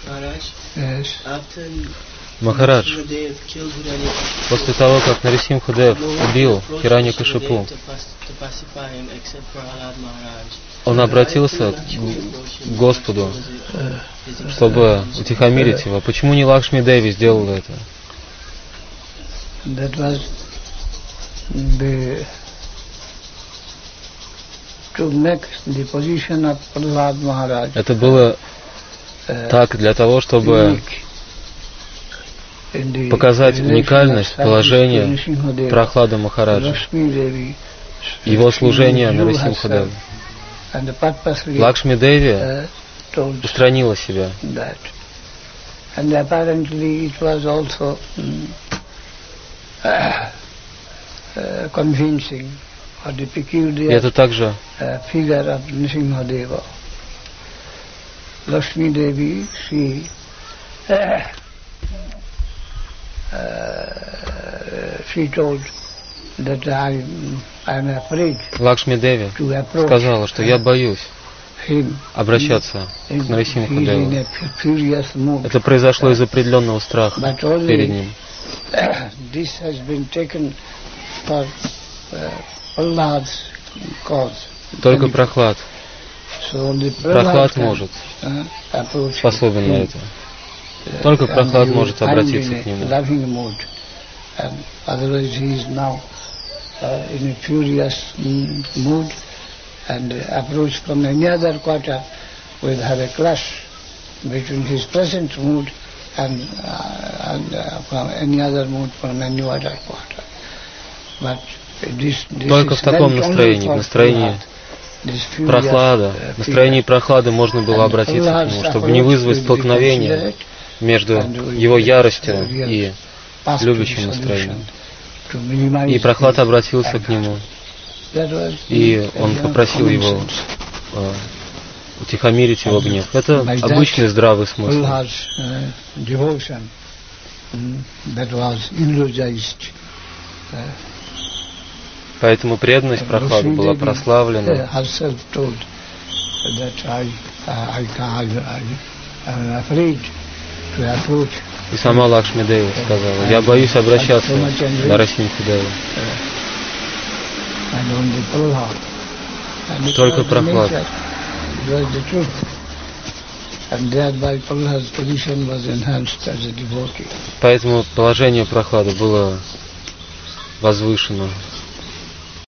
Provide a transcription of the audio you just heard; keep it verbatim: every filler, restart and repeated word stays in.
Yes. Махарадж, после того, как Нарисимхадев убил Хираньякашипу, он обратился к Господу, чтобы утихомирить его. Почему не Лакшми Деви сделала это? Это было так для того, чтобы показать уникальность положения Прахлады Махараджа, его служения Нарисимхадеву. Лакшми Деви устранила себя. И это также Lakshmi Devi, she uh, uh, she told that I I'm afraid. Лакшми Деви сказала, что я боюсь обращаться к Нарисимхадеву. Это произошло из определенного страха перед ним. This has been taken for Prahlad's cause. Только Прахлад. Прахлад может, способен на это. Только Прахлад может обратиться к нему. Только в таком настроении, в настроении Прахлада, в настроении Прахлады можно было обратиться к нему, чтобы не вызвать столкновения между его яростью и любящим настроением. И Прахлад обратился к нему, и он попросил его э, утихомирить его гнев. Это обычный здравый смысл. Поэтому преданность Прахлады была прославлена. И сама Лакшми Деви сказала, я боюсь обращаться к Нарисимхадеву. Только Прахлад. Поэтому положение Прахлады было возвышено